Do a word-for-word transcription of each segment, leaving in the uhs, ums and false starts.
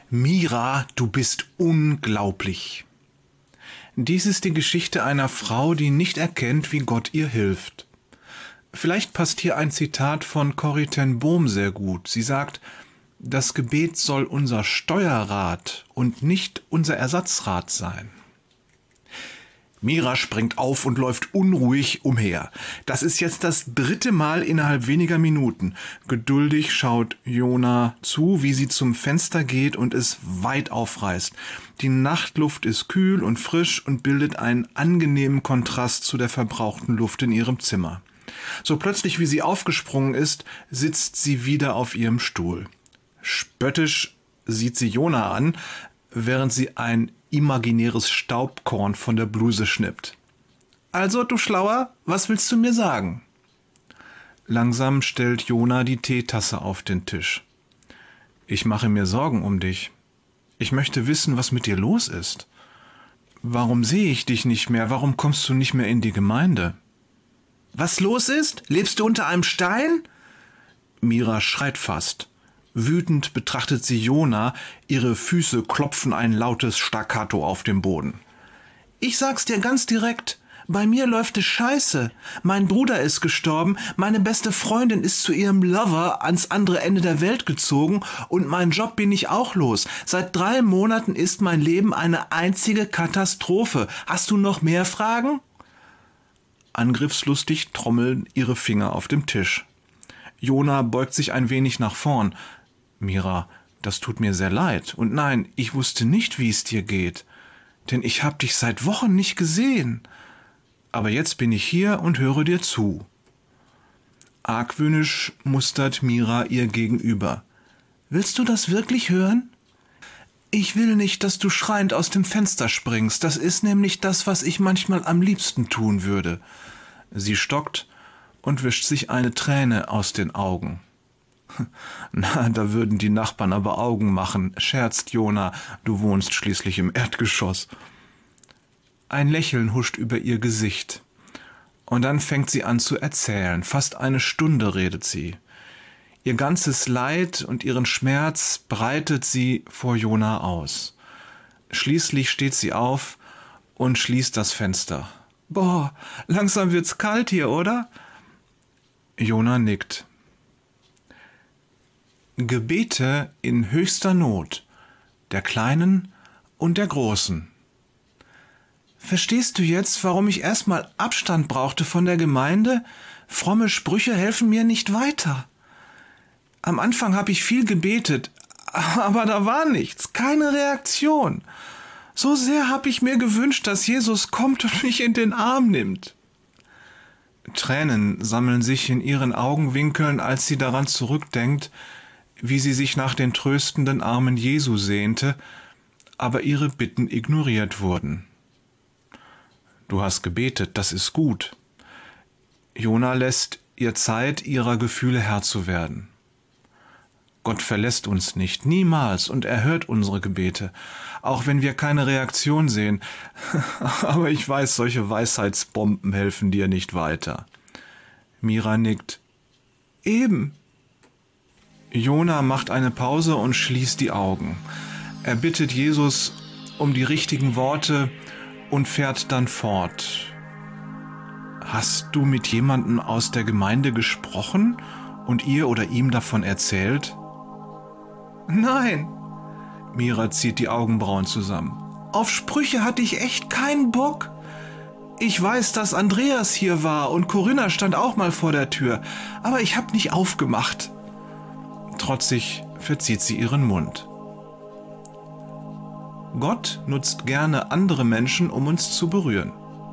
Mira, du bist unglaublich. Dies ist die Geschichte einer Frau, die nicht erkennt, wie Gott ihr hilft. Vielleicht passt hier ein Zitat von Corrie ten Boom sehr gut. Sie sagt, das Gebet soll unser Steuerrad und nicht unser Ersatzrad sein. Mira springt auf und läuft unruhig umher. Das ist jetzt das dritte Mal innerhalb weniger Minuten. Geduldig schaut Jona zu, wie sie zum Fenster geht und es weit aufreißt. Die Nachtluft ist kühl und frisch und bildet einen angenehmen Kontrast zu der verbrauchten Luft in ihrem Zimmer. So plötzlich, wie sie aufgesprungen ist, sitzt sie wieder auf ihrem Stuhl. Spöttisch sieht sie Jona an, während sie ein imaginäres Staubkorn von der Bluse schnippt. Also, du Schlauer, was willst du mir sagen? Langsam stellt Jona die Teetasse auf den Tisch. Ich mache mir Sorgen um dich. Ich möchte wissen, was mit dir los ist. Warum sehe ich dich nicht mehr? Warum kommst du nicht mehr in die Gemeinde? Was los ist? Lebst du unter einem Stein? Mira schreit fast. Wütend betrachtet sie Jona, ihre Füße klopfen ein lautes Staccato auf dem Boden. Ich sag's dir ganz direkt, bei mir läuft es scheiße. Mein Bruder ist gestorben, meine beste Freundin ist zu ihrem Lover ans andere Ende der Welt gezogen und meinen Job bin ich auch los. Seit drei Monaten ist mein Leben eine einzige Katastrophe. Hast du noch mehr Fragen? Angriffslustig trommeln ihre Finger auf dem Tisch. Jona beugt sich ein wenig nach vorn. Mira, das tut mir sehr leid. Und nein, ich wusste nicht, wie es dir geht. Denn ich habe dich seit Wochen nicht gesehen. Aber jetzt bin ich hier und höre dir zu. Argwöhnisch mustert Mira ihr gegenüber. Willst du das wirklich hören? Ich will nicht, dass du schreiend aus dem Fenster springst. Das ist nämlich das, was ich manchmal am liebsten tun würde. Sie stockt und wischt sich eine Träne aus den Augen. Na, da würden die Nachbarn aber Augen machen, scherzt Jona, du wohnst schließlich im Erdgeschoss. Ein Lächeln huscht über ihr Gesicht. Und dann fängt sie an zu erzählen. Fast eine Stunde redet sie. Ihr ganzes Leid und ihren Schmerz breitet sie vor Jona aus. Schließlich steht sie auf und schließt das Fenster. Boah, langsam wird's kalt hier, oder? Jona nickt. Gebete in höchster Not, der Kleinen und der Großen. Verstehst du jetzt, warum ich erstmal Abstand brauchte von der Gemeinde? Fromme Sprüche helfen mir nicht weiter. Am Anfang habe ich viel gebetet, aber da war nichts, keine Reaktion. So sehr habe ich mir gewünscht, dass Jesus kommt und mich in den Arm nimmt. Tränen sammeln sich in ihren Augenwinkeln, als sie daran zurückdenkt, wie sie sich nach den tröstenden Armen Jesu sehnte, aber ihre Bitten ignoriert wurden. Du hast gebetet, das ist gut. Jona lässt ihr Zeit, ihrer Gefühle Herr zu werden. Gott verlässt uns nicht, niemals, und er hört unsere Gebete, auch wenn wir keine Reaktion sehen. Aber ich weiß, solche Weisheitsbomben helfen dir nicht weiter. Mira nickt. Eben. Jona macht eine Pause und schließt die Augen. Er bittet Jesus um die richtigen Worte und fährt dann fort. Hast du mit jemandem aus der Gemeinde gesprochen und ihr oder ihm davon erzählt? Nein. Mira zieht die Augenbrauen zusammen. Auf Sprüche hatte ich echt keinen Bock. Ich weiß, dass Andreas hier war und Corinna stand auch mal vor der Tür, aber ich habe nicht aufgemacht. Trotzig verzieht sie ihren Mund. Gott nutzt gerne andere Menschen, um uns zu berühren.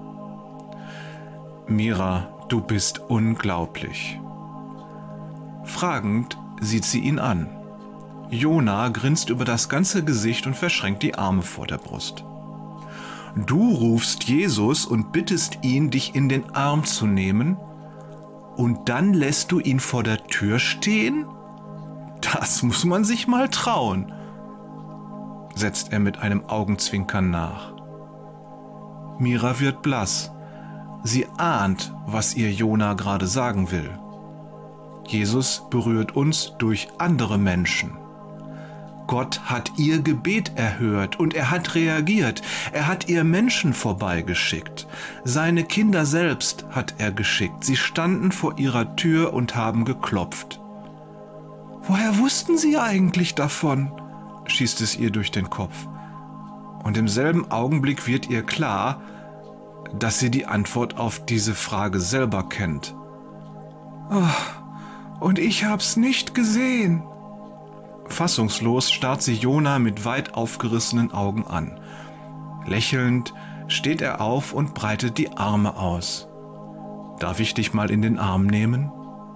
Mira, du bist unglaublich. Fragend sieht sie ihn an. Jona grinst über das ganze Gesicht und verschränkt die Arme vor der Brust. Du rufst Jesus und bittest ihn, dich in den Arm zu nehmen, und dann lässt du ihn vor der Tür stehen? Das muss man sich mal trauen, setzt er mit einem Augenzwinkern nach. Mira wird blass. Sie ahnt, was ihr Jona gerade sagen will. Jesus berührt uns durch andere Menschen. Gott hat ihr Gebet erhört und er hat reagiert. Er hat ihr Menschen vorbeigeschickt. Seine Kinder selbst hat er geschickt. Sie standen vor ihrer Tür und haben geklopft. Woher wussten Sie eigentlich davon? Schießt es ihr durch den Kopf. Und im selben Augenblick wird ihr klar, dass sie die Antwort auf diese Frage selber kennt. Oh, und ich hab's nicht gesehen. Fassungslos starrt sie Jona mit weit aufgerissenen Augen an. Lächelnd steht er auf und breitet die Arme aus. Darf ich dich mal in den Arm nehmen?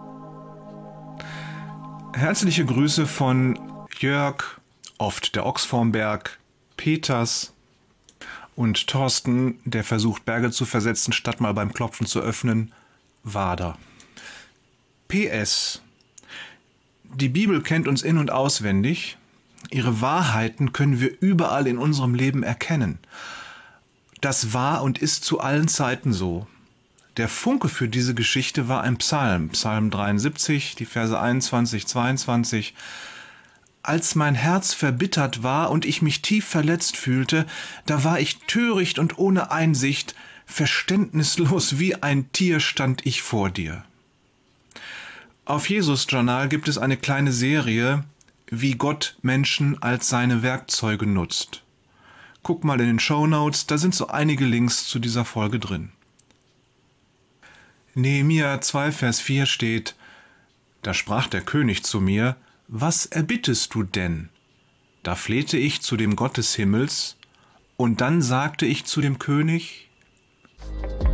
Herzliche Grüße von Jörg, oft der Ochs vorm Berg, Peters und Thorsten, der versucht, Berge zu versetzen, statt mal beim Klopfen zu öffnen, Wader. P S Die Bibel kennt uns in- und auswendig. Ihre Wahrheiten können wir überall in unserem Leben erkennen. Das war und ist zu allen Zeiten so. Der Funke für diese Geschichte war ein Psalm, Psalm dreiundsiebzig, die Verse einundzwanzig, zweiundzwanzig. Als mein Herz verbittert war und ich mich tief verletzt fühlte, da war ich töricht und ohne Einsicht, verständnislos wie ein Tier stand ich vor dir. Auf Jesus Journal gibt es eine kleine Serie, wie Gott Menschen als seine Werkzeuge nutzt. Guck mal in den Shownotes, da sind so einige Links zu dieser Folge drin. Nehemia zwei, Vers vier steht: Da sprach der König zu mir: Was erbittest du denn? Da flehte ich zu dem Gott des Himmels, und dann sagte ich zu dem König: